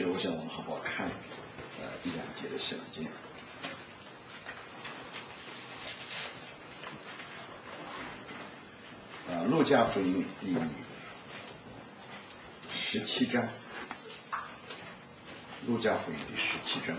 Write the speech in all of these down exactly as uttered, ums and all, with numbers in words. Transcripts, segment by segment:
所以我想我们好不好看呃一两节的圣经。啊，路加福音第十七章，路加福音第十七章。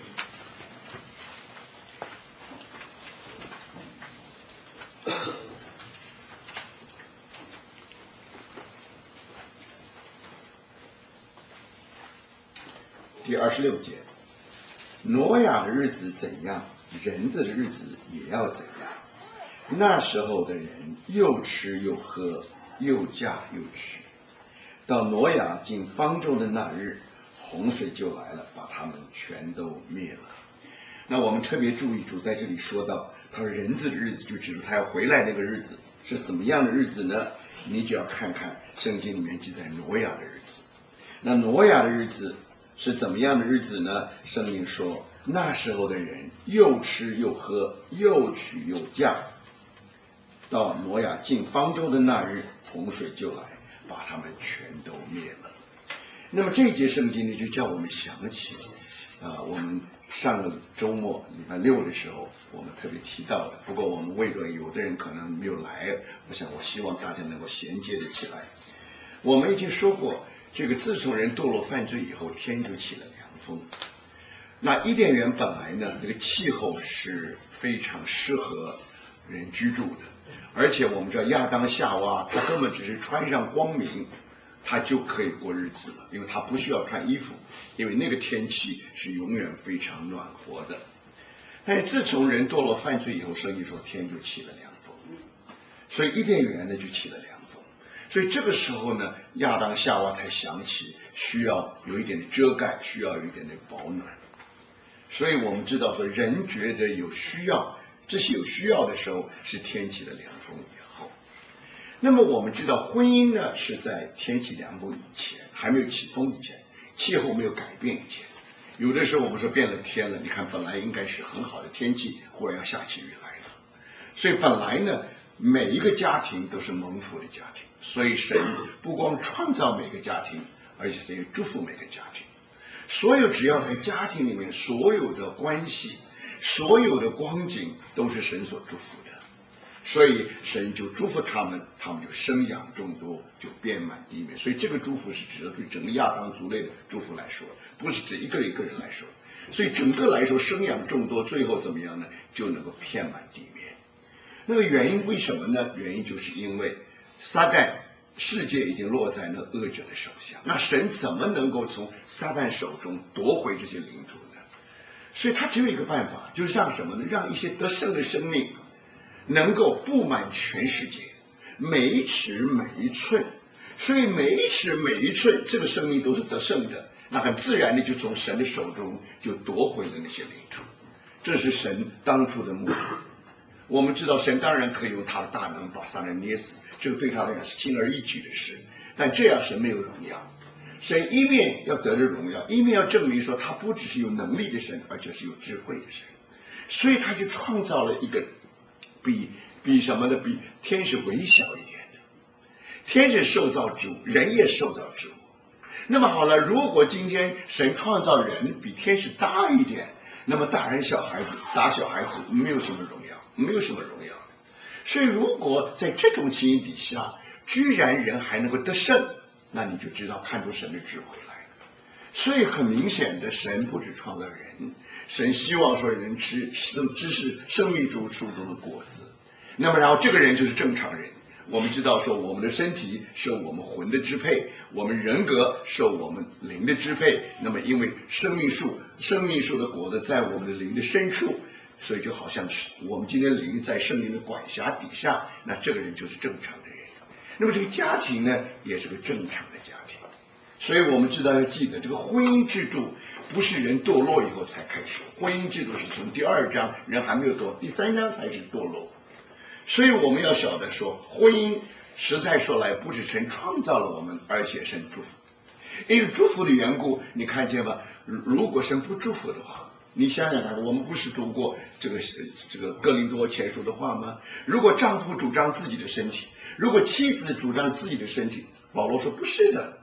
第二十六节，挪亚的日子怎样，人子的日子也要怎样。那时候的人又吃又喝，又嫁又娶。到挪亚进方舟的那日，洪水就来了，把他们全都灭了。那我们特别注意，主在这里说到，他说人子的日子，就指出他要回来那个日子是怎么样的日子呢？你只要看看圣经里面记载挪亚的日子。那挪亚的日子是怎么样的日子呢？圣经说，那时候的人又吃又喝，又娶又嫁。到挪亚进方舟的那日，洪水就来，把他们全都灭了。那么这一节圣经呢，就叫我们想起啊、呃，我们上个周末礼拜六的时候，我们特别提到的。不过我们为了有的人可能没有来，我想我希望大家能够衔接的起来。我们已经说过，这个自从人堕落犯罪以后，天就起了凉风。那伊甸园本来呢，这个气候是非常适合人居住的。而且我们知道亚当夏娃，他根本只是穿上光明，他就可以过日子了，因为他不需要穿衣服，因为那个天气是永远非常暖和的。但是自从人堕落犯罪以后，圣经说天就起了凉风，所以伊甸园呢就起了凉风。所以这个时候呢，亚当夏娃才想起需要有一点的遮盖，需要有一点的保暖。所以我们知道说，人觉得有需要，这些有需要的时候，是天起了凉风以后。那么我们知道婚姻呢是在天气凉风以前，还没有起风以前，气候没有改变以前。有的时候我们说变了天了，你看本来应该是很好的天气，忽然要下起雨来了。所以本来呢，每一个家庭都是蒙福的家庭，所以神不光创造每个家庭，而且神也祝福每个家庭。所有只要在家庭里面，所有的关系，所有的光景都是神所祝福的。所以神就祝福他们，他们就生养众多，就遍满地面。所以这个祝福是指的对整个亚当族类的祝福来说，不是指一个人一个人来说。所以整个来说，生养众多，最后怎么样呢？就能够遍满地面。那个原因为什么呢？原因就是因为撒旦世界已经落在那恶者的手下，那神怎么能够从撒旦手中夺回这些领土呢？所以他只有一个办法，就是让什么呢？让一些得胜的生命能够布满全世界，每一尺每一寸。所以每一尺每一寸，这个生命都是得胜的，那很自然的就从神的手中就夺回了那些领土。这是神当初的目的。我们知道神当然可以用他的大能把撒旦捏死，这个对他来讲是轻而易举的事，但这样神没有荣耀。神一面要得着荣耀，一面要证明说他不只是有能力的神，而且是有智慧的神。所以他就创造了一个比比什么呢？比天使微小一点的。天使受造之物，人也受造之物。那么好了，如果今天神创造人比天使大一点，那么大人小孩子打小孩子没有什么荣耀，没有什么荣耀。所以如果在这种情形底下，居然人还能够得胜，那你就知道看出神的智慧来了。所以很明显的，神不只创造人，神希望说人吃知识生命树树中的果子。那么然后这个人就是正常人。我们知道说我们的身体受我们魂的支配，我们人格受我们灵的支配。那么因为生命树生命树的果子在我们的灵的深处，所以就好像是我们今天灵在圣灵的管辖底下，那这个人就是正常的人。那么这个家庭呢，也是个正常的家庭。所以我们知道要记得，这个婚姻制度不是人堕落以后才开始，婚姻制度是从第二章人还没有堕，第三章才是堕落。所以我们要晓得说，婚姻实在说来，不是神创造了我们，而且神祝福。因为祝福的缘故，你看见吗？如果神不祝福的话，你想想看，我们不是读过这个这个哥林多前书的话吗？如果丈夫主张自己的身体，如果妻子主张自己的身体，保罗说不是的。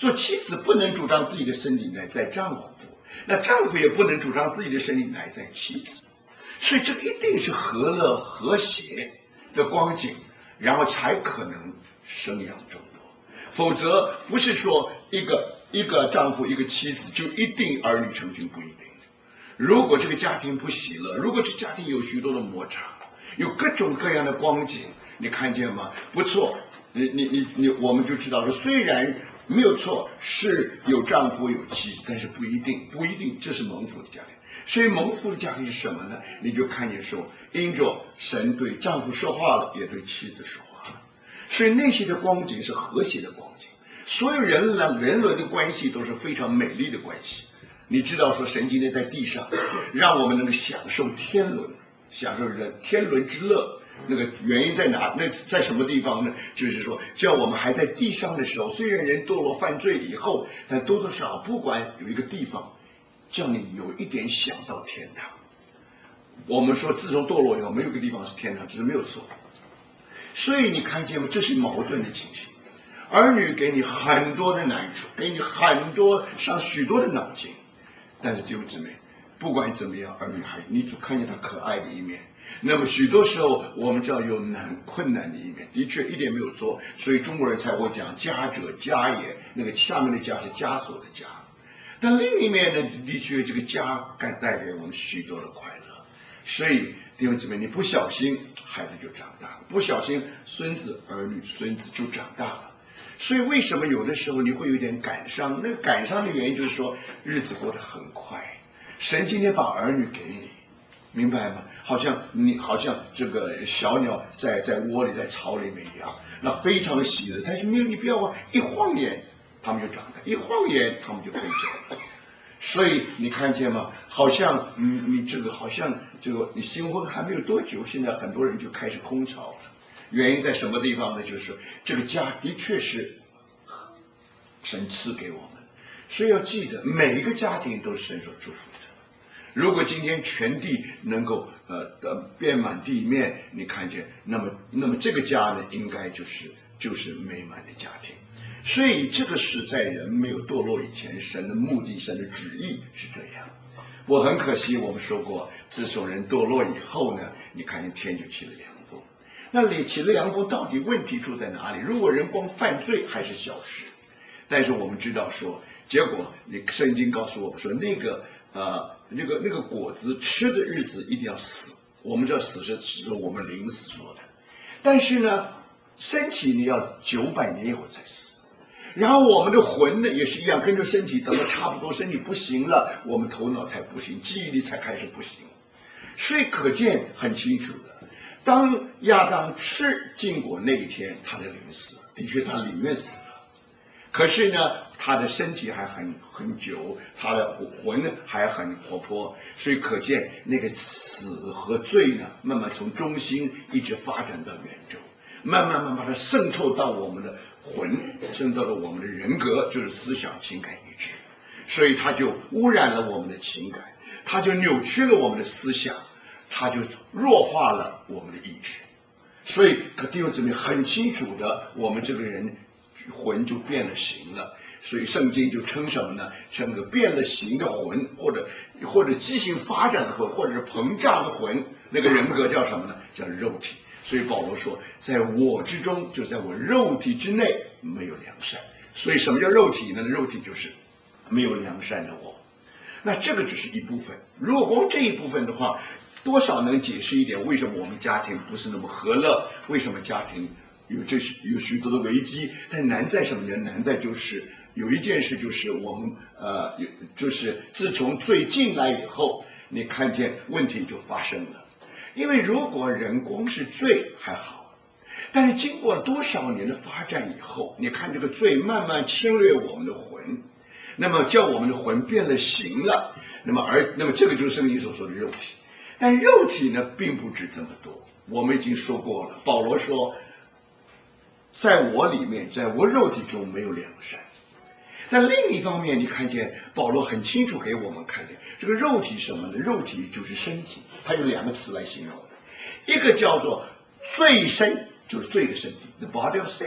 做妻子不能主张自己的身体乃在丈夫，那丈夫也不能主张自己的身体乃在妻子，所以这个一定是和乐和谐的光景，然后才可能生养众多，否则不是说一个一个丈夫一个妻子就一定儿女成群，不一定。如果这个家庭不喜乐，如果这家庭有许多的摩擦，有各种各样的光景，你看见吗？不错，你你你你，我们就知道说，虽然没有错，是有丈夫有妻子，但是不一定，不一定这是蒙福的家庭。所以蒙福的家庭是什么呢？你就看见说，因着神对丈夫说话了，也对妻子说话了，所以那些的光景是和谐的光景。所有人呢，人伦的关系都是非常美丽的关系。你知道说，神今天在地上，让我们能够享受天伦，享受人天伦之乐。那个原因在哪？那在什么地方呢？就是说，叫我们还在地上的时候，虽然人堕落犯罪以后，但多多少少，不管有一个地方，叫你有一点想到天堂。我们说，自从堕落以后，没有一个地方是天堂，只是没有错。所以你看见吗？这是矛盾的情形。儿女给你很多的难处，给你很多上许多的脑筋。但是弟兄姊妹，不管怎么样，儿女还你只看见他可爱的一面。那么许多时候，我们知道有难困难的一面，的确一点没有错。所以中国人才会讲“家者家也”，那个下面的“家”是枷锁的“家”。但另一面呢，的确这个家该带给我们许多的快乐。所以弟兄姊妹，你不小心，孩子就长大了；不小心，孙子儿女孙子就长大了。所以为什么有的时候你会有点感伤？那个感伤的原因就是说，日子过得很快。神今天把儿女给你，明白吗？好像你好像这个小鸟在在窝里在巢里面一样，那非常的喜乐。但是没有，你不要忘，一晃眼他们就长大，一晃眼他们就飞走了。所以你看见吗？好像嗯，你这个好像这个你新婚还没有多久，现在很多人就开始空巢了。原因在什么地方呢？就是这个家的确是神赐给我们，所以要记得每一个家庭都是神所祝福的。如果今天全地能够呃呃遍满地面，你看见，那么那么这个家呢，应该就是就是美满的家庭。所以这个是在人没有堕落以前，神的目的、神的旨意是这样。我很可惜，我们说过，自从人堕落以后呢，你看见天就起了凉风。那里起了凉风，到底问题出在哪里？如果人光犯罪还是小事，但是我们知道说，结果你圣经告诉我们说，那个呃那个那个果子吃的日子一定要死。我们知道死是指我们灵死说的，但是呢，身体呢要九百年以后才死。然后我们的魂呢也是一样，跟着身体等到差不多身体不行了，我们头脑才不行，记忆力才开始不行。所以可见很清楚的，当亚当吃禁果那一天，他的灵死了，的确他里面死了。可是呢，他的身体还很很久，他的魂呢还很活泼，所以可见那个死和罪呢，慢慢从中心一直发展到远周，慢慢慢慢它渗透到我们的魂，渗透到我们的人格，就是思想、情感、意志，所以它就污染了我们的情感，它就扭曲了我们的思想，它就弱化了我们的意志。所以可弟兄姊妹很清楚的，我们这个人魂就变了形了。所以圣经就称什么呢？称个变了形的魂，或者或者畸形发展的魂，或者是膨胀的魂，那个人格叫什么呢？叫肉体。所以保罗说，在我之中，就在我肉体之内没有良善。所以什么叫肉体呢？肉体就是没有良善的我。那这个只是一部分，如果光这一部分的话，多少能解释一点为什么我们家庭不是那么和乐，为什么家庭有这有许多的危机。但难在什么呢？难在就是有一件事，就是我们呃，就是自从罪进来以后，你看见问题就发生了。因为如果人光是罪还好，但是经过多少年的发展以后，你看这个罪慢慢侵略我们的魂，那么叫我们的魂变了形了，那么而那么这个就是圣经所说的肉体。但肉体呢，并不止这么多。我们已经说过了，保罗说，在我里面，在我肉体中没有良善。但另一方面，你看见保罗很清楚给我们看见，这个肉体什么呢？肉体就是身体，它有两个词来形容的，一个叫做罪身，就是罪的身体 ，the body of sin；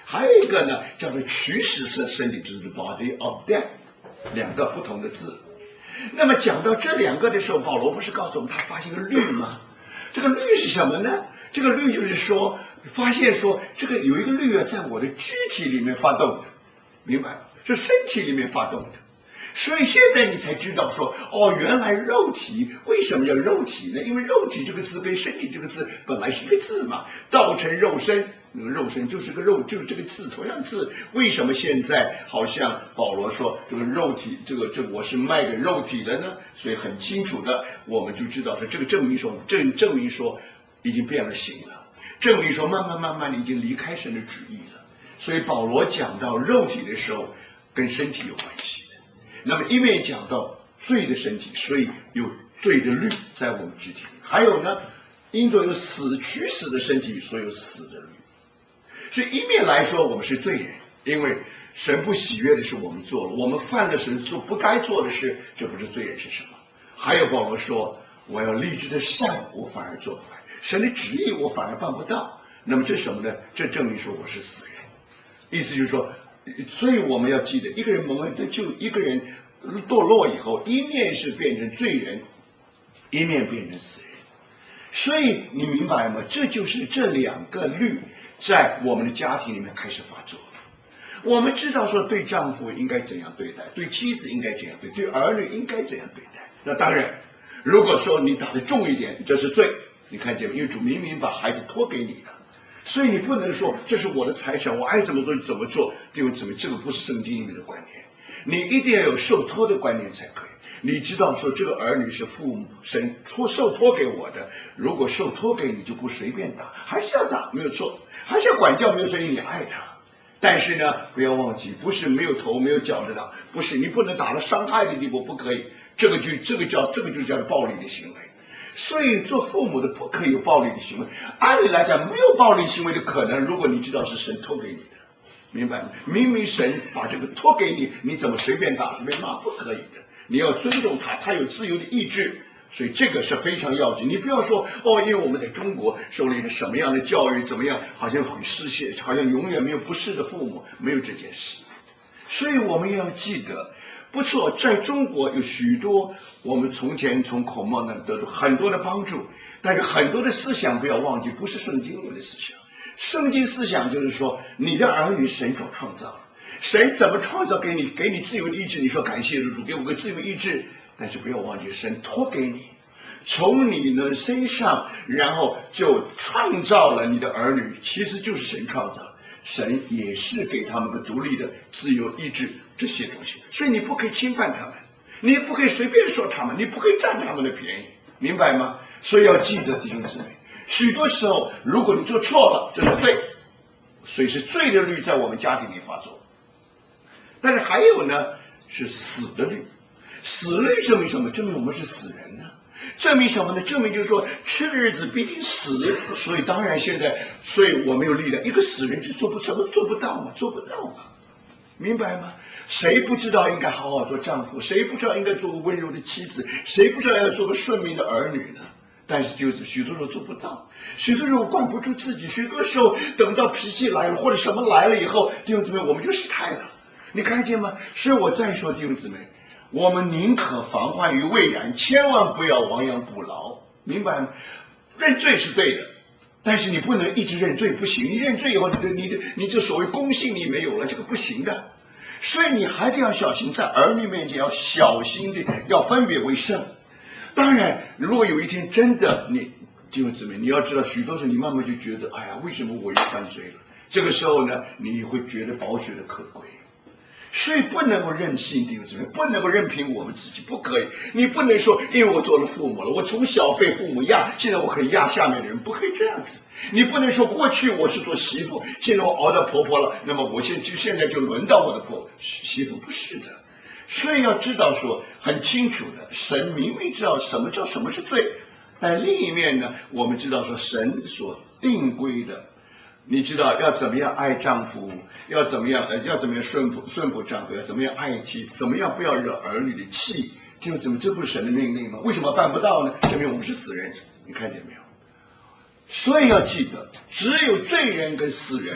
还有一个呢叫做驱使身身体，就是 body of death， 两个不同的字。那么讲到这两个的时候，保罗不是告诉我们他发现个律吗？这个律是什么呢？这个律就是说，发现说这个有一个律啊，在我的肢体里面发动的，明白吗？是身体里面发动的。所以现在你才知道说，哦，原来肉体为什么叫肉体呢？因为肉体这个字跟身体这个字本来是一个字嘛，道成肉身，那个肉身就是个肉，就是这个字，同样字。为什么现在好像保罗说这个肉体，这个这个我是卖给肉体的呢？所以很清楚的，我们就知道说，这个证明说证证明说已经变了形了，证明说慢慢慢慢的已经离开神的旨意了。所以保罗讲到肉体的时候，跟身体有关系。那么一面讲到罪的身体，所以有罪的律在我们肢体里；还有呢，因着有死驱使的身体，所以有死的律。所以一面来说，我们是罪人，因为神不喜悦的事我们做了，我们犯了神做不该做的事，这不是罪人是什么？还有保罗说，我要立志的善，我反而做不来；神的旨意我反而办不到。那么这是什么呢？这证明说我是死人。意思就是说，所以我们要记得，一个人蒙恩得救，一个人堕落以后，一面是变成罪人，一面变成死人。所以你明白吗？这就是这两个律在我们的家庭里面开始发作。我们知道说，对丈夫应该怎样对待，对妻子应该怎样对待，对儿女应该怎样对待。那当然，如果说你打得重一点，这是罪。你看见没？因为主明明把孩子托给你了。所以你不能说这是我的财产，我爱怎么做就怎么做，就怎么这个不是圣经里面的观念。你一定要有受托的观念才可以。你知道说这个儿女是父母神托受托给我的，如果受托给你就不随便打，还是要打，没有错，还是要管教，没有错，因为你爱他。但是呢，不要忘记，不是没有头没有脚的打，不是你不能打到伤害的地步，不可以。这个就这个叫这个就叫暴力的行为。所以做父母的不可以有暴力的行为。按理来讲，没有暴力行为的可能，如果你知道是神托给你的，明白吗？明明神把这个托给你，你怎么随便打随便骂？不可以的。你要尊重他，他有自由的意志，所以这个是非常要紧。你不要说哦，因为我们在中国受了一些什么样的教育，怎么样，好像很世界，好像永远没有不是的父母，没有这件事。所以我们要记得，不错，在中国有许多我们从前从孔孟那得出很多的帮助，但是很多的思想不要忘记，不是圣经里的思想。圣经思想就是说，你的儿女神所创造，神怎么创造给你，给你自由意志，你说感谢主给我个自由意志，但是不要忘记神托给你，从你的身上，然后就创造了你的儿女，其实就是神创造，神也是给他们个独立的自由意志这些东西，所以你不可以侵犯他们，你也不可以随便说他们，你不可以占他们的便宜，明白吗？所以要记得弟兄姊妹，许多时候如果你做错了，这是罪，所以是罪的律在我们家庭里发作。但是还有呢，是死的律。死律证明什么？证明我们是死人呢。证明什么呢？证明就是说，吃的日子必定死。所以当然现在，所以我没有力量。一个死人就做不什么做不到嘛，做不到嘛，明白吗？谁不知道应该好好做丈夫？谁不知道应该做个温柔的妻子？谁不知道要做个顺命的儿女呢？但是就是许多时候做不到，许多时候管不住自己，许多时候等到脾气来了或者什么来了以后，弟兄姊妹，我们就失态了。你看见吗？所以我再说，弟兄姊妹，我们宁可防患于未然，千万不要亡羊补牢，明白吗？认罪是对的，但是你不能一直认罪，不行。你认罪以后，你的你的你这所谓公信力没有了，这个不行的。所以你还得要小心，在儿女面前要小心的，要分别为圣。当然，如果有一天真的你弟兄姊妹，你要知道，许多时候你慢慢就觉得，哎呀，为什么我又犯罪了？这个时候呢，你会觉得宝血的可贵。所以不能够任性，弟兄姊妹，不能够任凭我们自己，不可以。你不能说，因为我做了父母了，我从小被父母压，现在我可以压下面的人，不可以这样子。你不能说过去我是做媳妇，现在我熬到婆婆了，那么我现就现在就轮到我的婆媳妇，不是的。所以要知道说很清楚的，神明明知道什么叫什么是罪，但另一面呢，我们知道说神所定规的。你知道要怎么样爱丈夫，要怎么样呃，要怎么样顺服顺服丈夫，要怎么样爱妻，怎么样不要惹儿女的气，弟兄姊妹，这不是神的命令吗？为什么办不到呢？证明我们是死人，你看见没有？所以要记得，只有罪人跟死人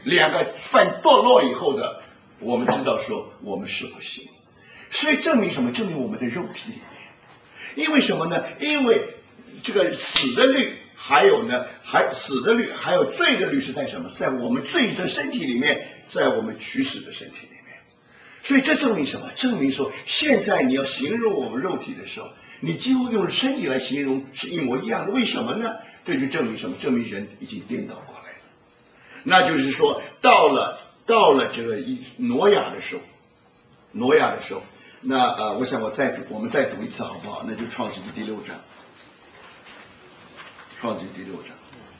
两个犯堕落以后的，我们知道说我们是不行。所以证明什么？证明我们的肉体里面。因为什么呢？因为这个死的律，还有呢，还死的律，还有罪的律是在什么？在我们罪的身体里面，在我们驱使的身体里面。所以这证明什么？证明说，现在你要形容我们肉体的时候，你几乎用身体来形容是一模一样的。为什么呢？这就证明什么？证明人已经颠倒过来了。那就是说，到了到了这个挪亚的时候，挪亚的时候。那呃，我想我再读，我们再读一次好不好？那就创世纪第六章，创世纪第六章，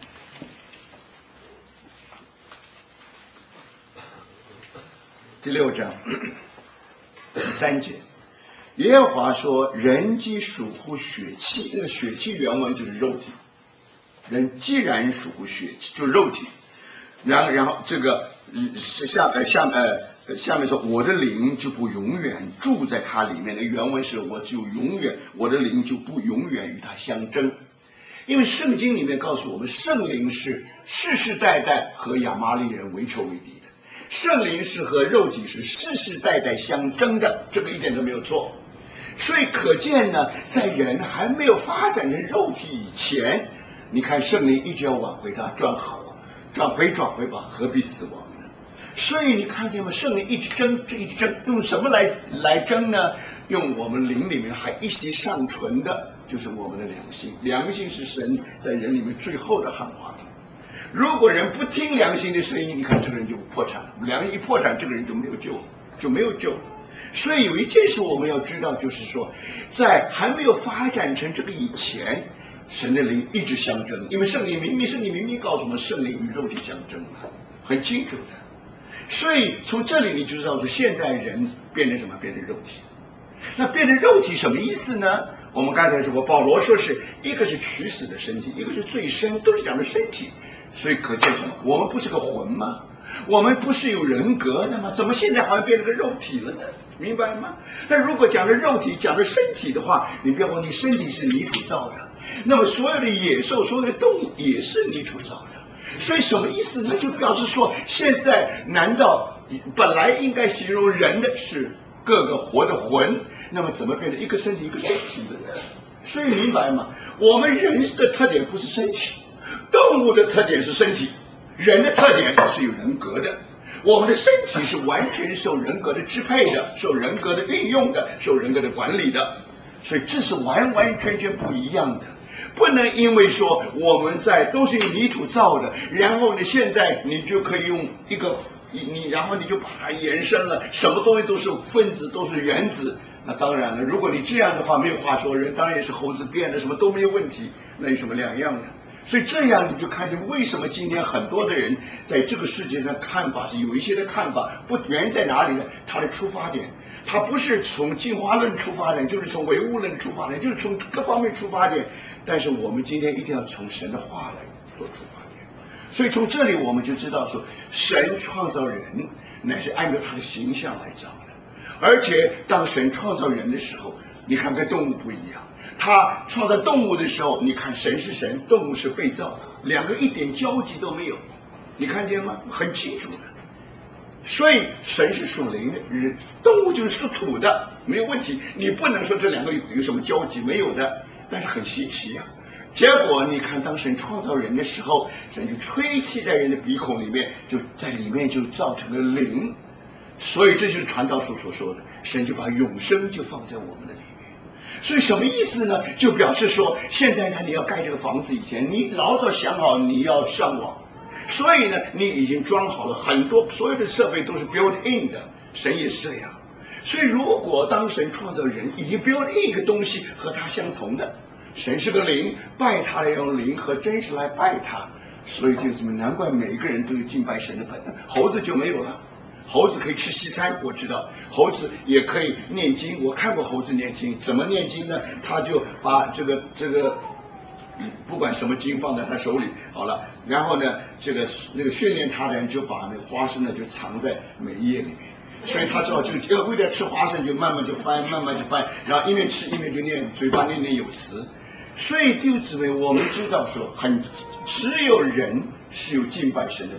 第六章第三节，耶和华说：“人既属乎血气，那个血气原文就是肉体。人既然属乎血气，就是肉体。然后然后这个是下呃下呃。”下面说我的灵就不永远住在它里面的原文是我就永远我的灵就不永远与它相争，因为圣经里面告诉我们圣灵是世世代代和亚玛力人为仇为敌的，圣灵是和肉体是世世代代相争的，这个一点都没有错。所以可见呢，在人还没有发展成肉体以前，你看圣灵一直要挽回它，转转回转回吧，何必死亡？所以你看见吗？圣灵一直争，这一直争，用什么来来争呢？用我们灵里面还一息尚存的，就是我们的良心。良心是神在人里面最后的汉化体。如果人不听良心的声音，你看这个人就破产了。良心一破产，这个人就没有救，就没有救。所以有一件事我们要知道，就是说，在还没有发展成这个以前，神的灵一直相争，因为圣灵明明圣灵明明告诉我们，圣灵与肉体相争嘛，很清楚的。所以从这里你就知道说，现在人变成什么？变成肉体。那变成肉体什么意思呢？我们刚才说过，保罗说是一个是取死的身体，一个是最深，都是讲的身体。所以可见什么？我们不是个魂吗？我们不是有人格的吗？怎么现在好像变成个肉体了呢？明白吗？那如果讲的肉体，讲的身体的话，你不要忘记，身体是泥土造的，那么所有的野兽，所有的动物也是泥土造的。所以什么意思呢？就表示说，现在难道本来应该形容人的是各个活的魂，那么怎么变成一个身体一个身体的呢？所以明白吗？我们人的特点不是身体，动物的特点是身体，人的特点是有人格的。我们的身体是完全受人格的支配的，受人格的运用的，受人格的管理的，所以这是完完全全不一样的。不能因为说我们在都是用泥土造的，然后呢，现在你就可以用一个你，然后你就把它延伸了，什么东西都是分子，都是原子。那当然了，如果你这样的话，没有话说，人当然也是猴子变的，什么都没有问题，那有什么两样呢？所以这样你就看见为什么今天很多的人在这个世界上看法是有一些的看法不原因在哪里呢？他的出发点，他不是从进化论出发点，就是从唯物论出发点，就是从各方面出发点。但是我们今天一定要从神的话来做出发点。所以从这里我们就知道说，神创造人乃是按照他的形象来造的，而且当神创造人的时候，你看跟动物不一样。他创造动物的时候，你看神是神，动物是被造的，两个一点交集都没有，你看见吗？很清楚的。所以神是属灵的，动物就是属土的，没有问题。你不能说这两个有有什么交集，没有的。但是很稀奇啊。结果你看，当神创造人的时候，神就吹气在人的鼻孔里面，就在里面就造成了灵。所以这就是传道书所说的，神就把永生就放在我们的里面。所以什么意思呢？就表示说，现在呢你要盖这个房子以前，你老早想好你要上网，所以呢你已经装好了很多，所有的设备都是 built in 的。神也是这样。所以如果当神创造人已经 built in 一个东西和他相同的，神是个灵，拜他来用灵和真实来拜他，所以就这么难怪每一个人都有敬拜神的本能。猴子就没有了，猴子可以吃西餐，我知道，猴子也可以念经，我看过猴子念经，怎么念经呢？他就把这个这个不管什么经放在他手里，好了，然后呢，这个那个训练他的人就把那个花生呢就藏在每一页里面。所以他知道就就为了吃花生，就慢慢就翻，慢慢就翻，然后一面吃一面就念，嘴巴念念有词。所以弟兄姊妹，我们知道说，很只有人是有敬拜神的本能，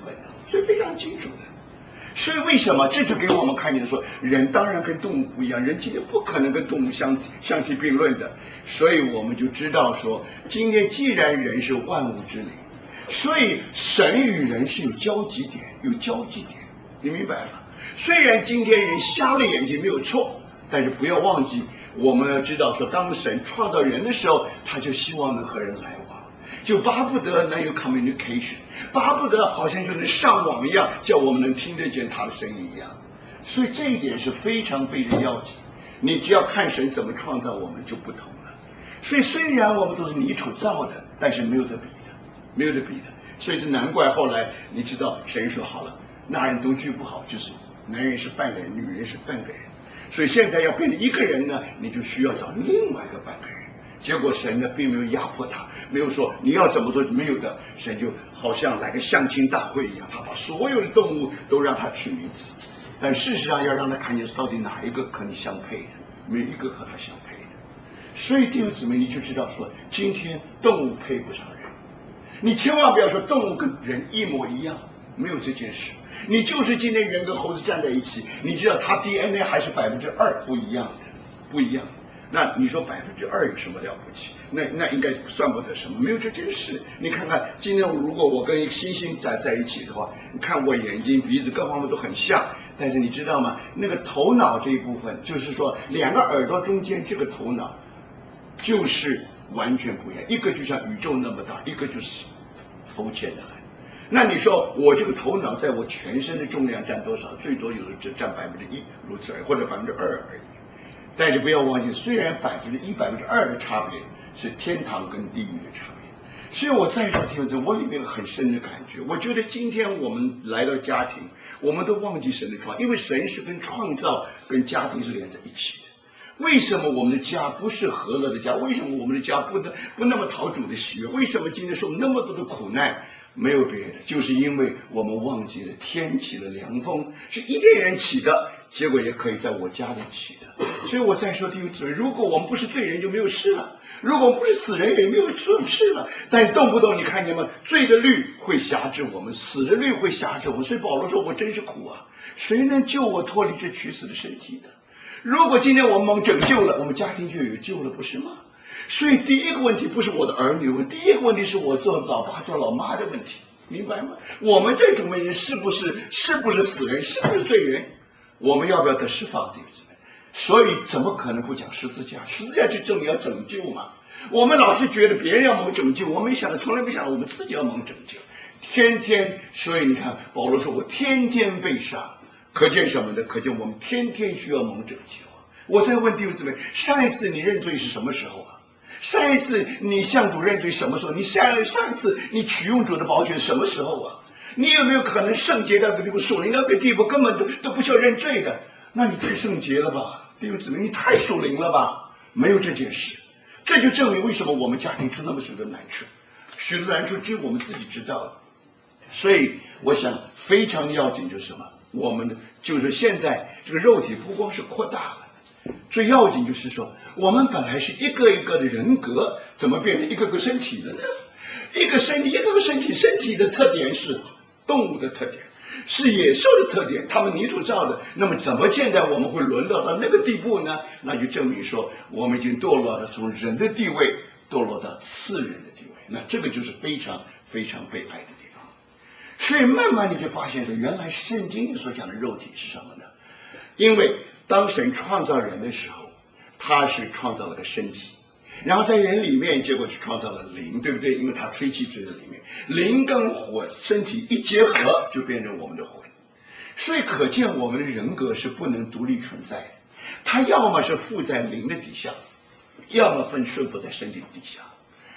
所以非常清楚的。所以为什么这就给我们看见说，人当然跟动物不一样，人今天不可能跟动物相相提并论的。所以我们就知道说，今天既然人是万物之灵，所以神与人是有交集点，有交集点，你明白吗？虽然今天人瞎了眼睛没有错，但是不要忘记，我们要知道说，当神创造人的时候，他就希望能和人来往，就巴不得能有 communication， 巴不得好像就能上网一样，叫我们能听得见他的声音一样。所以这一点是非常非常要紧。你只要看神怎么创造我们就不同了。所以虽然我们都是泥土造的，但是没有得比的，没有得比的。所以这难怪后来你知道神说好了，那人都治不好，就是男人是半个人，女人是半个人。所以现在要变成一个人呢，你就需要找另外一个半个人。结果神呢并没有压迫他，没有说你要怎么做，没有的。神就好像来个相亲大会一样，他把所有的动物都让他取名字，但事实上要让他看见到底哪一个和你相配的，没一个和他相配的。所以弟兄姊妹，你就知道说，今天动物配不上人，你千万不要说动物跟人一模一样，没有这件事。你就是今天人跟猴子站在一起，你知道它 D N A 还是百分之二不一样的，不一样的。那你说百分之二有什么了不起？那那应该算不得什么，没有这件事。你看看今天如果我跟一个猩猩在在一起的话，你看我眼睛、鼻子各方面都很像，但是你知道吗？那个头脑这一部分，就是说两个耳朵中间这个头脑，就是完全不一样。一个就像宇宙那么大，一个就是肤浅的很。那你说我这个头脑在我全身的重量占多少？最多有的只占百分之一，如此而已，或者百分之二而已。但是不要忘记，虽然百分之一、百分之二的差别是天堂跟地狱的差别。所以我再说听这，我里面有很深的感觉。我觉得今天我们来到家庭，我们都忘记神的创造，因为神是跟创造跟家庭是连在一起的。为什么我们的家不是和乐的家？为什么我们的家不能不那么讨主的喜悦？为什么今天受那么多的苦难？没有别的，就是因为我们忘记了天起了凉风，是一个人起的，结果也可以在我家里起的。所以我再说弟兄姊妹，如果我们不是罪人就没有事了，如果我们不是死人也没有事了。但是动不动你看见吗？罪的律会辖制我们，死的律会辖制我们。所以保罗说，我真是苦啊，谁能救我脱离这取死的身体呢？如果今天我们蒙拯救了，我们家庭就有救了，不是吗？所以第一个问题不是我的儿女问题，第一个问题是我做老爸做老妈的问题，明白吗？我们这种人是不是是不是死人，是不是罪人？我们要不要得释放？弟兄姊妹，所以怎么可能不讲十字架？十字架就证明要拯救嘛。我们老是觉得别人要蒙拯救，我没想到，从来没想到我们自己要蒙拯救，天天。所以你看，保罗说我天天被杀，可见什么呢？可见我们天天需要蒙拯救啊。我再问弟兄姊妹，上一次你认罪是什么时候啊？上一次你向主认罪什么时候？你上上次你取用主的宝血什么时候啊？你有没有可能圣洁到这个属灵到这个地步，根本都都不需要认罪的？那你太圣洁了吧，弟兄姊妹，你太属灵了吧？没有这件事，这就证明为什么我们家庭出那么许多难处，许多难处只有我们自己知道的。所以我想非常要紧就是什么？我们就是现在这个肉体不光是扩大了。最要紧就是说，我们本来是一个一个的人格，怎么变成一个个身体了呢？一个身体，一个个身体，身体的特点是动物的特点，是野兽的特点，他们泥土造的。那么怎么现在我们会沦落到那个地步呢？那就证明说，我们已经堕落了，从人的地位堕落到次人的地位。那这个就是非常非常悲哀的地方。所以慢慢你就发现说，原来圣经里所讲的肉体是什么呢？因为当神创造人的时候，他是创造了个身体，然后在人里面结果是创造了灵，对不对？因为他吹气吹在里面，灵跟火身体一结合就变成我们的魂。所以可见我们的人格是不能独立存在的，它要么是附在灵的底下，要么分顺服在身体底下。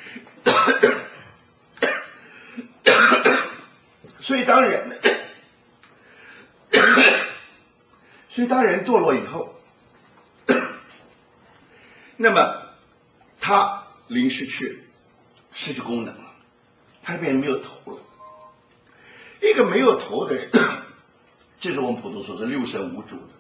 所以当人所以当人堕落以后，那么他灵失去失去功能了，他变成没有头了。一个没有头的人，这是我们普通说是六神无主的，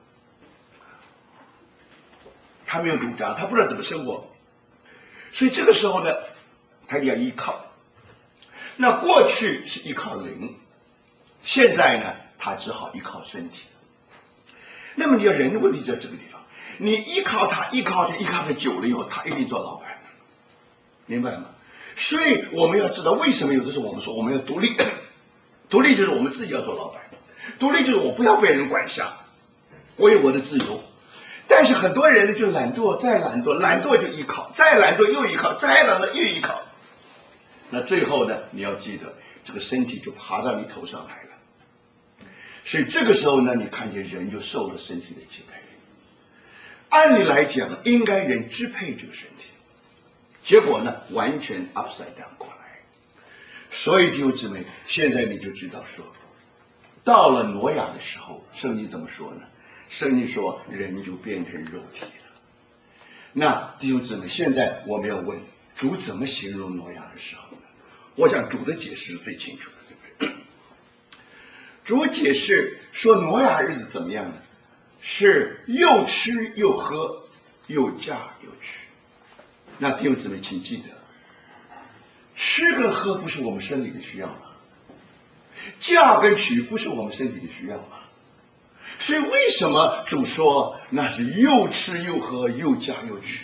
他没有主张，他不知道怎么生活。所以这个时候呢，他要依靠。那过去是依靠灵， 现在呢，他只好依靠身体。那么你要人的问题就在这个地方，你依靠他，依靠他，依靠他久了以后，他一定做老板，明白吗？所以我们要知道，为什么有的时候我们说我们要独立，独立就是我们自己要做老板，独立就是我不要被人管辖，我有我的自由。但是很多人呢，就懒惰，再懒惰，懒惰就依靠，再懒惰又依靠，再懒惰又依靠。那最后呢，你要记得，这个身体就爬到你头上来了。所以这个时候呢，你看见人就受了身体的支配。按理来讲，应该人支配这个身体，结果呢，完全 upside down 过来。所以弟兄姊妹，现在你就知道说，到了挪亚的时候，圣经怎么说呢？圣经说人就变成肉体了。那弟兄姊妹，现在我们要问主怎么形容挪亚的时候呢？我想主的解释是最清楚的，对不对？主解释说挪亚日子怎么样呢？是又吃又喝，又嫁又娶。那弟兄姊妹，请记得，吃跟喝不是我们生理的需要吗？嫁跟娶不是我们身体的需要吗？所以为什么主说那是又吃又喝，又嫁又娶？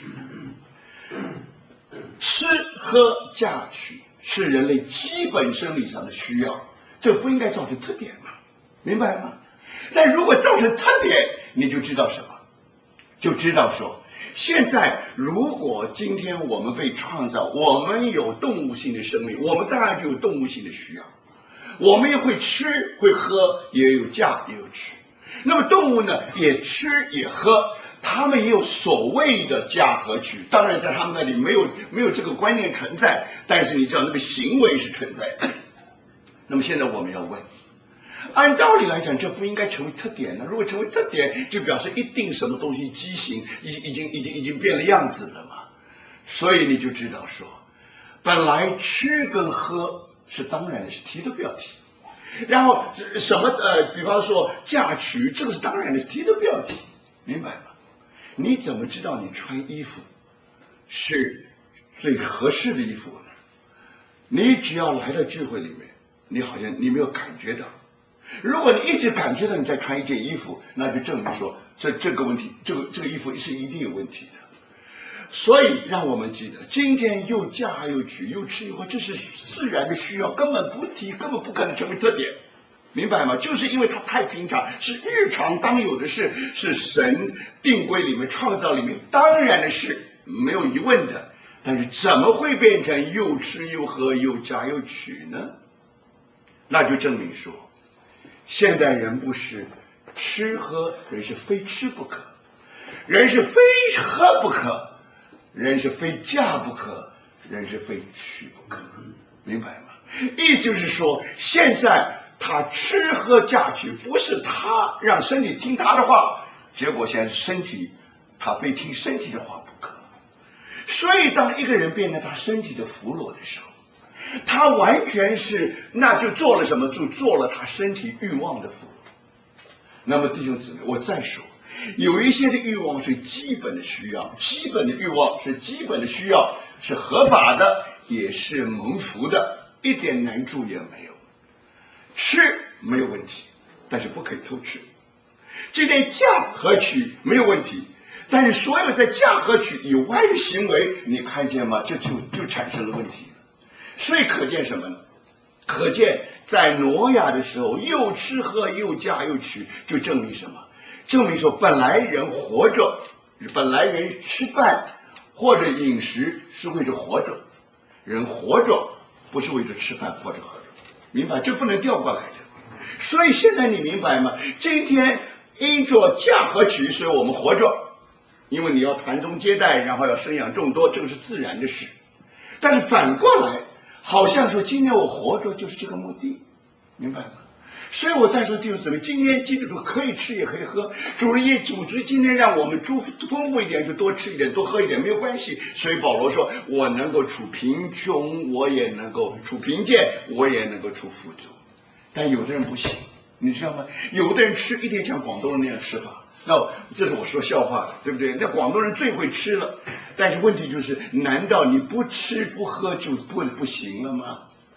吃喝嫁娶是人类基本生理上的需要，这不应该造成特点吗？明白吗？但如果造成特点，你就知道什么？就知道说，现在如果今天我们被创造，我们有动物性的生命，我们当然就有动物性的需要，我们也会吃会喝，也有嫁也有娶。那么动物呢，也吃也喝，他们也有所谓的嫁和娶，当然在他们那里没有没有这个观念存在，但是你知道那个行为是存在的。那么现在我们要问，按道理来讲，这不应该成为特点呢？如果成为特点，就表示一定什么东西畸形，已已经已经已经变了样子了嘛。所以你就知道说，本来吃跟喝是当然的，是提都不要提。然后什么呃，比方说嫁娶，这个是当然的，提都不要提，明白吗？你怎么知道你穿衣服是最合适的衣服呢？你只要来到聚会里面，你好像你没有感觉到。如果你一直感觉到你在穿一件衣服，那就证明说这这个问题，这个这个衣服是一定有问题的。所以让我们记得，今天又嫁又娶又吃又喝，这是自然的需要，根本不提，根本不可能成为特点，明白吗？就是因为它太平常，是日常当有的事，是神定规里面创造里面当然的事，没有疑问的。但是怎么会变成又吃又喝又嫁又娶呢？那就证明说，现代人不是吃喝，人是非吃不可，人是非喝不可，人是非嫁不可，人是非娶不可，明白吗？意思就是说，现在他吃喝嫁娶，不是他让身体听他的话，结果现在是身体他非听身体的话不可。所以当一个人变成他身体的俘虏的时候，他完全是那就做了什么，就做了他身体欲望的俘虏。那么弟兄姊妹，我再说，有一些的欲望是基本的需要，基本的欲望是基本的需要，是合法的，也是蒙福的，一点难处也没有。吃没有问题，但是不可以偷吃。今天嫁和娶没有问题，但是所有在嫁和娶以外的行为，你看见吗？这就就产生了问题了。所以可见什么呢？可见在挪亚的时候，又吃喝又嫁又娶，就证明什么？证明说本来人活着，本来人吃饭或者饮食是为着活着，人活着不是为着吃饭或者喝着，明白？这不能调过来的。所以现在你明白吗？今天因着嫁和娶，所以我们活着，因为你要传宗接代，然后要生养众多，这个是自然的事。但是反过来，好像说今天我活着就是这个目的，明白吗？所以我再说弟兄姊妹，今天基督徒可以吃也可以喝，主也主旨今天让我们祝福丰富一点，就多吃一点多喝一点没有关系。所以保罗说，我能够处贫穷，我也能够处贫贱，我也能够处富足。但有的人不行，你知道吗？有的人吃一定像广东人那样吃法，那这是我说笑话的，对不对？那广东人最会吃了，但是问题就是，难道你不吃不喝就不不行了吗？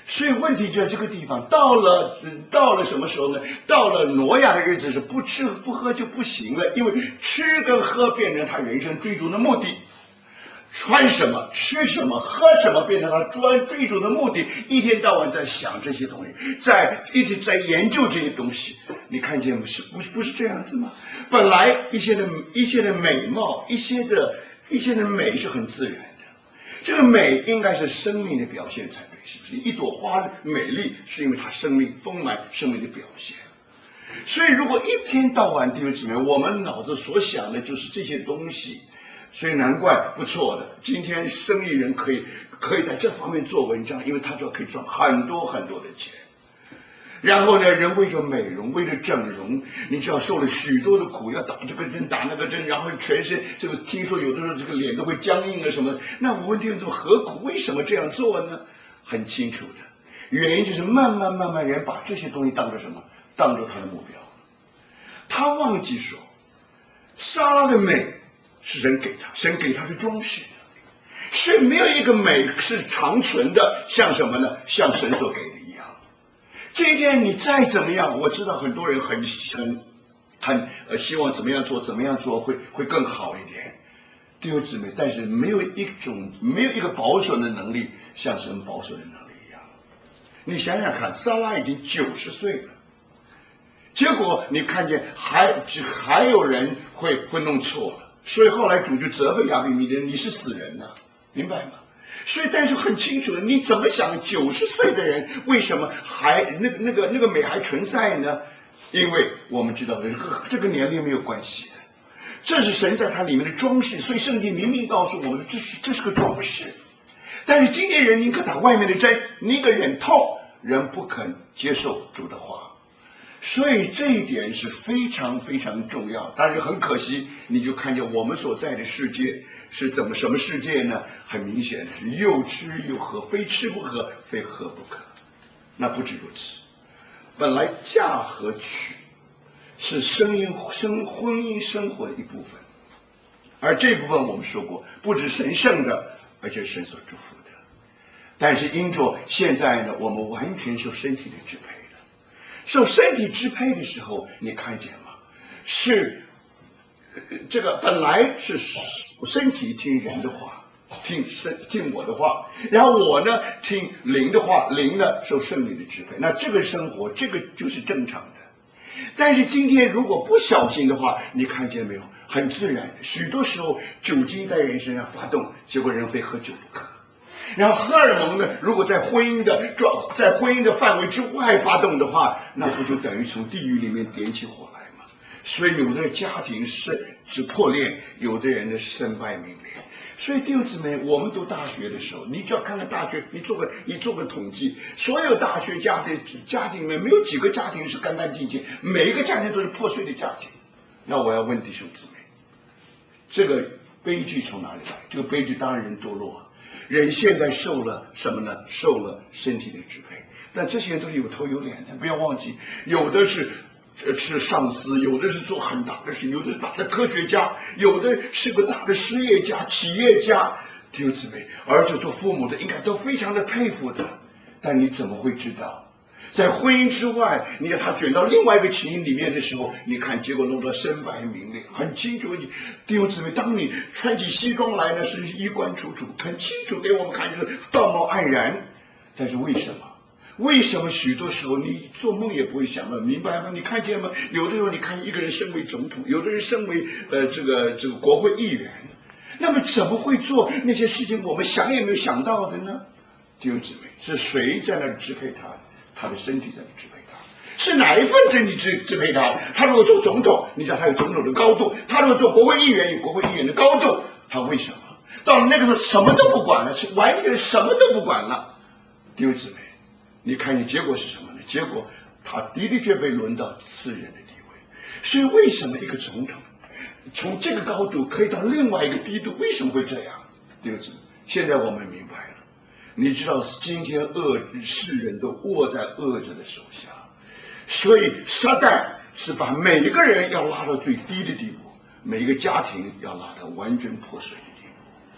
所以问题就在这个地方，到了到了什么时候呢？到了挪亚的日子是不吃不喝就不行了，因为吃跟喝变成他人生追逐的目的，穿什么吃什么喝什么变成他专追逐的目的，一天到晚在想这些东西，在一直在研究这些东西。你看见是不不是这样子吗？本来一些的一些的美貌，一些的一些的美是很自然的，这个美应该是生命的表现才对，是不是？一朵花美丽是因为它生命丰满，生命的表现。所以如果一天到晚弟兄姊妹，我们脑子所想的就是这些东西，所以难怪不错的，今天生意人可以可以在这方面做文章，因为他就可以赚很多很多的钱。然后呢，人为着美容，为了整容，你只要受了许多的苦，要打这个针打那个针，然后全身这个听说有的时候这个脸都会僵硬啊什么。那我问弟兄姊妹，何苦？为什么这样做呢？很清楚的原因就是慢慢慢慢人把这些东西当作什么？当作他的目标。他忘记说，撒拉的美是神给他，神给他的装饰，所以没有一个美是长存的，像什么呢？像神所给的一样。这一天你再怎么样，我知道很多人很很很呃希望怎么样做，怎么样做会会更好一点，弟兄姊妹，但是没有一种没有一个保守的能力像神保守的能力一样。你想想看，撒拉已经九十岁了。结果你看见还还有人会会弄错了，所以后来主就责备亚比米勒，你是死人呐、啊，明白吗？所以但是很清楚的，你怎么想九十岁的人为什么还那个那个那个美还存在呢？因为我们知道这个这个年龄没有关系的，这是神在它里面的装饰，所以圣经明明告诉我们这是这是个装饰。但是今天人宁可打外面的针，宁可忍痛，人不肯接受主的话。所以这一点是非常非常重要，但是很可惜，你就看见我们所在的世界是怎么什么世界呢？很明显的是又吃又喝，非吃不可，非喝不可。那不止如此，本来嫁和娶是生姻生婚姻生活的一部分，而这部分我们说过，不止神圣的，而且神所祝福的。但是因着现在呢，我们完全受身体的支配。受身体支配的时候，你看见吗？是这个本来是身体听人的话，听身听我的话，然后我呢听灵的话，灵呢受圣灵的支配。那这个生活，这个就是正常的。但是今天如果不小心的话，你看见没有？很自然，许多时候酒精在人身上发动，结果人非喝酒不可。然后荷尔蒙呢，如果在婚姻的在婚姻的范围之外发动的话，那不就等于从地狱里面点起火来吗？所以有的家庭是是破裂，有的人呢身败名裂。所以弟兄姊妹，我们读大学的时候，你只要看看大学，你做个你做个统计，所有大学家庭家庭里面没有几个家庭是干干净净，每一个家庭都是破碎的家庭。那我要问弟兄姊妹，这个悲剧从哪里来？这个悲剧当然人堕落。人现在受了什么呢？受了身体的支配，但这些人都是有头有脸的，不要忘记，有的是是上司，有的是做很大的事，有的是大的科学家，有的是个大的实业家、企业家。弟兄姊妹，而且做父母的应该都非常的佩服的。但你怎么会知道，在婚姻之外，你让他卷到另外一个情形里面的时候，你看结果弄得身败名裂，很清楚。你弟兄姊妹，当你穿起西装来呢，是衣冠楚楚，很清楚给我们看就是道貌岸然。但是为什么？为什么许多时候你做梦也不会想到？明白吗？你看见吗？有的时候你看一个人升为总统，有的人升为呃这个这个国会议员，那么怎么会做那些事情？我们想也没有想到的呢？弟兄姊妹，是谁在那里支配他？他的身体在支配他，是哪一份身体支支配他？他如果做总统，你知道他有总统的高度；他如果做国会议员，有国会议员的高度。他为什么到了那个时候什么都不管了？是完全什么都不管了。弟兄姊妹，你看你结果是什么呢？结果他的的确被轮到次人的地位。所以为什么一个总统从这个高度可以到另外一个低度？为什么会这样？弟兄姊妹，现在我们明白了。你知道今天恶世人都握在恶者的手下，所以撒旦是把每一个人要拉到最低的地步，每一个家庭要拉到完全破碎的地步。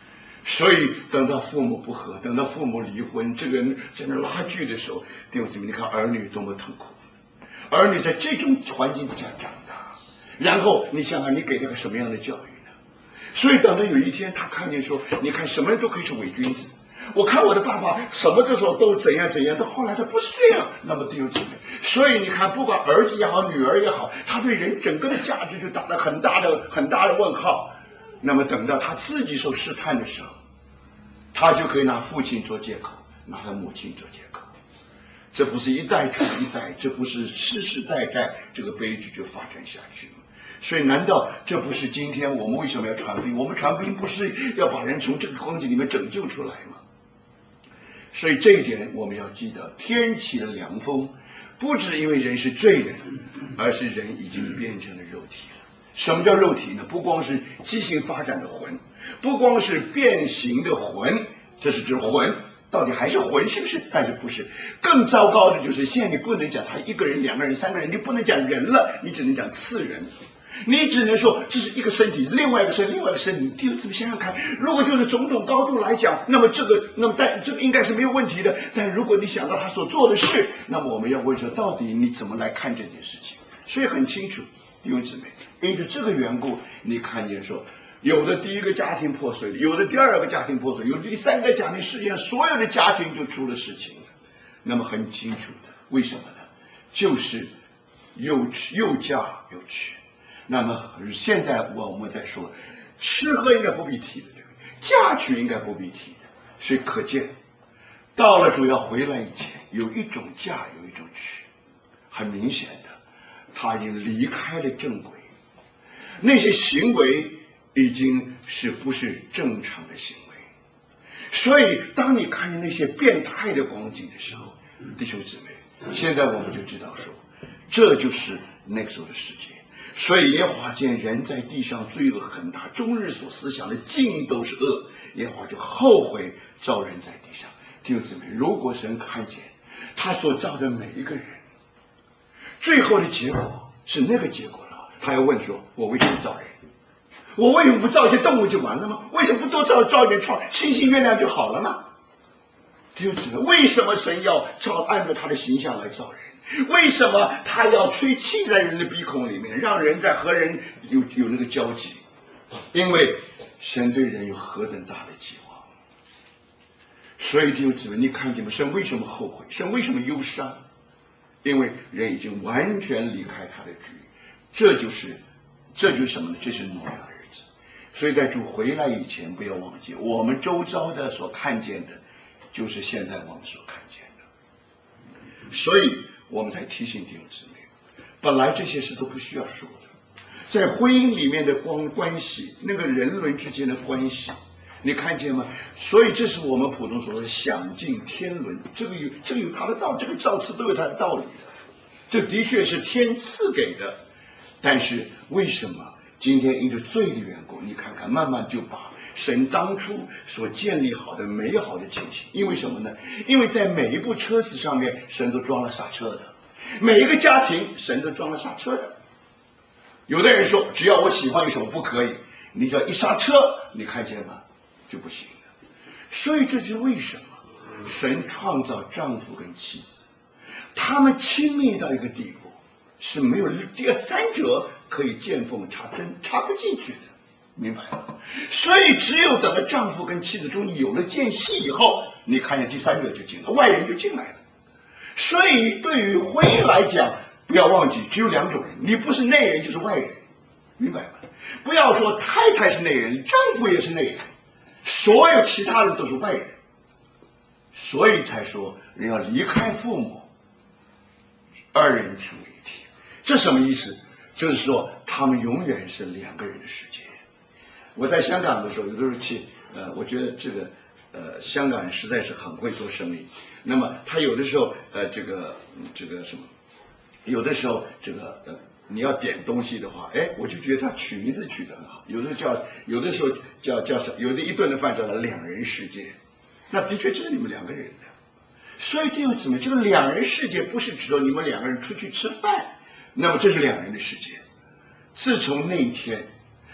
所以等到父母不和，等到父母离婚，这个人在那拉锯的时候，弟兄姊妹，你看儿女多么痛苦，儿女在这种环境下长大，然后你想想你给他个什么样的教育呢？所以等到有一天他看见说，你看什么人都可以是伪君子，我看我的爸爸什么的时候都怎样怎样，到后来他不是这样，那么弟兄姊妹，所以你看不管儿子也好女儿也好，他对人整个的价值就打了很大的很大的问号。那么等到他自己受试探的时候，他就可以拿父亲做借口，拿他母亲做借口，这不是一代传一代，这不是世世代代这个悲剧就发展下去吗？所以难道这不是今天我们为什么要传福音？我们传福音不是要把人从这个光景里面拯救出来吗？所以这一点我们要记得，天起了凉风，不只因为人是罪人，而是人已经变成了肉体了。什么叫肉体呢？不光是畸形发展的魂，不光是变形的魂，这是指魂，到底还是魂是不是？但是不是，更糟糕的就是现在你不能讲他一个人、两个人、三个人，你不能讲人了，你只能讲次人，你只能说这是一个身体，另外一个身，另外一个身体。弟兄姊妹想想看，如果就是种种高度来讲，那么这个，那么但这个应该是没有问题的。但如果你想到他所做的事，那么我们要问说，到底你怎么来看这件事情？所以很清楚，弟兄姊妹，因着这个缘故，你看见说，有的第一个家庭破碎了，有的第二个家庭破碎，有的第三个家庭，世界上所有的家庭就出了事情了。那么很清楚的，为什么呢？就是又又嫁又娶。那么现在我们在说，吃喝应该不必提的，对不对？嫁娶应该不必提的。所以可见，到了主要回来以前，有一种嫁，有一种娶，很明显的，他已经离开了正轨，那些行为已经是不是正常的行为。所以当你看见那些变态的光景的时候，弟兄姊妹，现在我们就知道说，这就是那个时候的世界。所以耶和华见人在地上罪恶很大，终日所思想的尽都是恶，耶和华就后悔造人在地上。弟兄姊妹，如果神看见他所造的每一个人，最后的结果是那个结果了，他要问说，我为什么造人？我为什么不造一些动物就完了吗？为什么不多造造一点创星星月亮就好了吗？弟兄姊妹，为什么神要照按照他的形象来造人？为什么他要吹气在人的鼻孔里面，让人在和人有有那个交集？因为神对人有何等大的期望。所以弟兄姊妹，你看见吗？神为什么后悔？神为什么忧伤？因为人已经完全离开他的旨意。这就是这就是什么呢？这是挪亚的日子。所以在主回来以前，不要忘记我们周遭的所看见的，就是现在我们所看见的。所以我们才提醒弟兄姊妹，本来这些事都不需要说的，在婚姻里面的关关系，那个人伦之间的关系，你看见吗？所以这是我们普通所说的享尽天伦，这个有这个有它的道理，这个造次都有它的道理的，这的确是天赐给的。但是为什么今天因着罪的缘故，你看看慢慢就把神当初所建立好的美好的情形，因为什么呢？因为在每一部车子上面神都装了刹车的，每一个家庭神都装了刹车的。有的人说只要我喜欢一首不可以，你只要一刹车，你看见吗？就不行了。所以这就是为什么神创造丈夫跟妻子，他们亲密到一个地步，是没有第三者可以见缝插针插不进去的，明白吗？所以只有等到丈夫跟妻子中有了间隙以后，你看见第三者就进了，外人就进来了。所以对于婚姻来讲，不要忘记只有两种人，你不是内人就是外人，明白吗？不要说太太是内人，丈夫也是内人，所有其他人都是外人。所以才说人要离开父母，二人成为一体。这什么意思？就是说他们永远是两个人的世界。我在香港的时候，有的时候去，呃，我觉得这个，呃，香港人实在是很会做生意。那么他有的时候，呃，这个这个什么，有的时候这个呃，你要点东西的话，哎，我就觉得他取名字取得很好。有的叫，有的时候叫叫什，有的一顿的饭叫做两人世界。那的确这是你们两个人的。所以弟兄姊妹，这个两人世界不是指着你们两个人出去吃饭，那么这是两人的世界。自从那一天，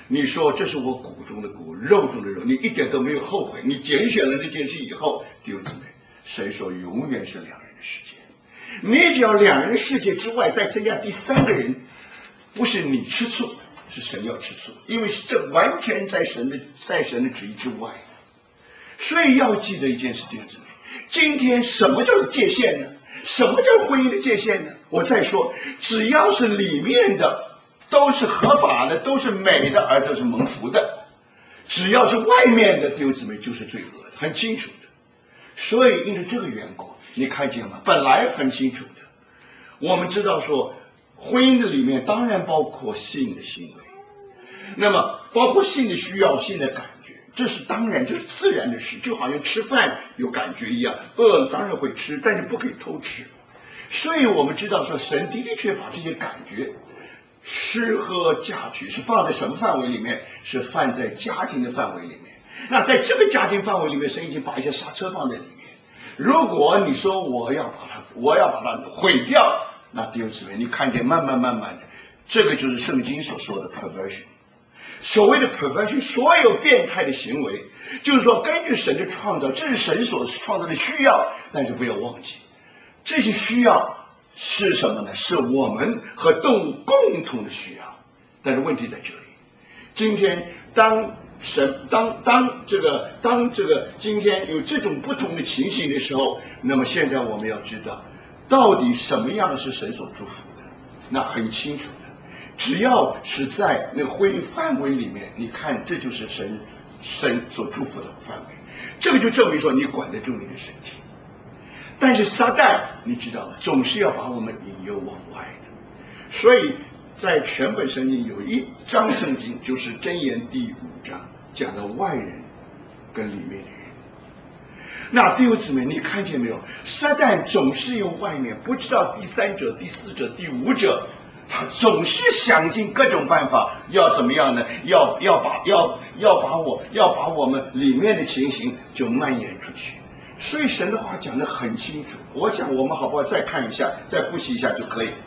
你说这是我骨中的骨，肉中的肉，你一点都没有后悔。你拣选了这件事以后，弟兄姊妹，神说永远是两人的世界。你只要两人的世界之外再增加第三个人，不是你吃醋，是神要吃醋，因为这完全在神的在神的旨意之外。所以要记得一件事，弟兄姊妹，今天什么叫做界限呢？什么叫婚姻的界限呢？我再说，只要是里面的都是合法的，都是美的，而这是蒙福的；只要是外面的，弟兄姊妹就是罪恶的，很清楚的。所以因着这个缘故，你看见吗？本来很清楚的，我们知道说，婚姻的里面当然包括性的行为，那么包括性的需要、性的感觉。这是当然，这是自然的事，就好像吃饭有感觉一样，饿了当然会吃，但是不可以偷吃。所以我们知道说，神的的确把这些感觉、吃喝嫁娶是放在什么范围里面？是放在家庭的范围里面。那在这个家庭范围里面，神已经把一些刹车放在里面。如果你说我要把它，我要把它毁掉，那弟兄姊妹，你看见慢慢慢慢的，这个就是圣经所说的 perversion。所谓的 perversion， 所有变态的行为，就是说根据神的创造，这是神所创造的需要，但是不要忘记，这些需要是什么呢？是我们和动物共同的需要。但是问题在这里，今天当神当当这个当这个今天有这种不同的情形的时候，那么现在我们要知道，到底什么样是神所祝福的？那很清楚的。只要是在那个婚姻范围里面，你看这就是神神所祝福的范围，这个就证明说你管得住你的身体。但是撒旦你知道吗？总是要把我们引诱往外的。所以在全本圣经有一章圣经，就是箴言第五章，讲到外人跟里面的人。那弟兄姊妹，你看见没有？撒旦总是用外面，不知道第三者、第四者、第五者。他总是想尽各种办法，要怎么样呢？要要把要要把我要把我们里面的情形就蔓延出去。所以神的话讲得很清楚，我想我们好不好再看一下，再复习一下就可以。